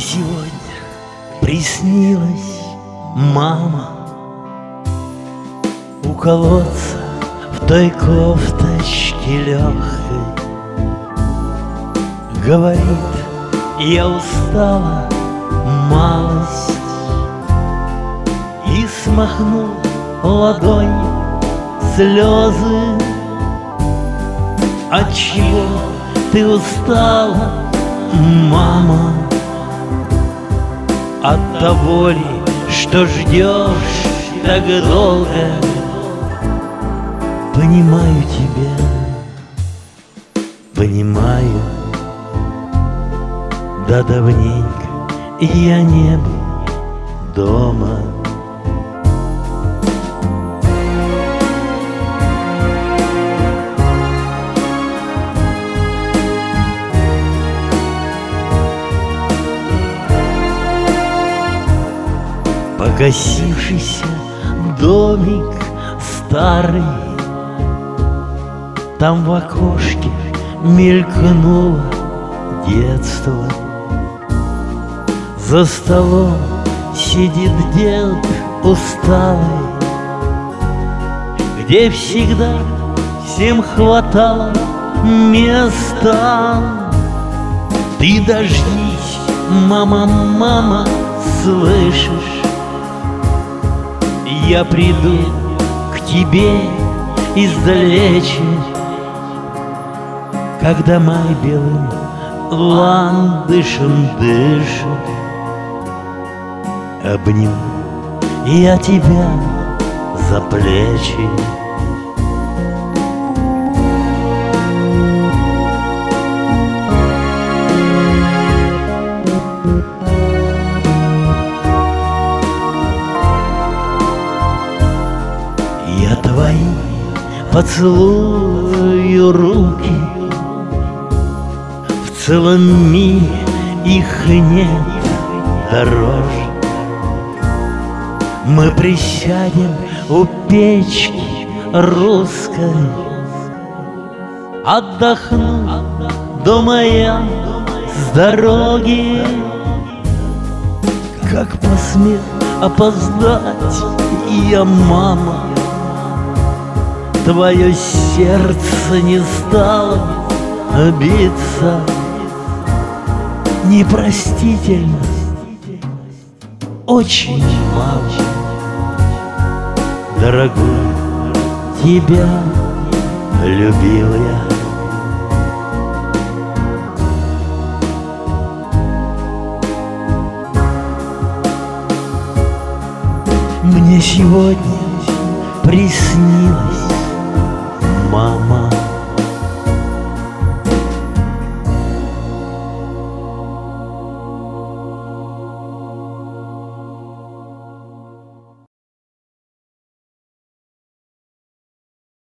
сегодня приснилась мама у колодца в той кофточке легкой. Говорит: я устала малость, и смахнул ладонью слезы. Отчего ты устала, мама? От того ли, что ждешь так долго? Понимаю тебя, понимаю. Да давненько я не был дома. Покосившийся домик старый, там в окошке мелькнуло детство. За столом сидит дед усталый, где всегда всем хватало места. Ты дождись, мама, мама, слышишь? Я приду к тебе издалече, когда май белым ландышем дышит. Обниму я тебя за плечи. Я твои поцелую руки, в целом мире их нет дороже. Мы присядем у печки русской, отдохну дома я с дороги. Как посмел опоздать я, мама? Твое сердце не стало биться. Непростительно, очень мало. Дорогой, тебя любил я. Мне сегодня приснилось